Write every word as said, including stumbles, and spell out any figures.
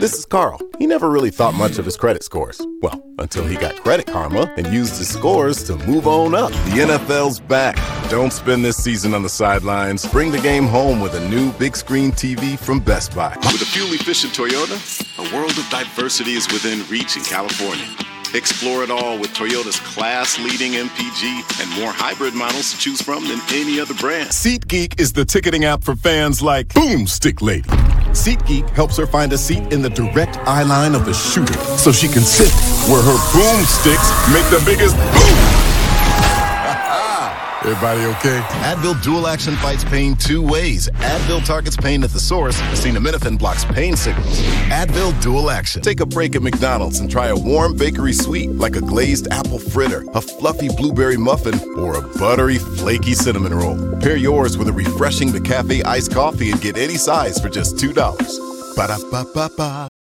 This is Carl. He never really thought much of his credit scores. Well, until he got Credit Karma and used his scores to move on up. The N F L's back. Don't spend this season on the sidelines. Bring the game home with a new big screen T V from Best Buy. With a fuel-efficient Toyota, a world of diversity is within reach in California. Explore it all with Toyota's class-leading M P G and more hybrid models to choose from than any other brand. SeatGeek is the ticketing app for fans like Boomstick Lady. SeatGeek helps her find a seat in the direct eye line of the shooter so she can sit where her boomsticks make the biggest boom. Everybody okay? Advil Dual Action fights pain two ways. Advil targets pain at the source. Acetaminophen blocks pain signals. Advil Dual Action. Take a break at McDonald's and try a warm bakery sweet like a glazed apple fritter, a fluffy blueberry muffin, or a buttery, flaky cinnamon roll. Pair yours with a refreshing McCafe iced coffee and get any size for just two dollars. Ba-da-ba-ba-ba.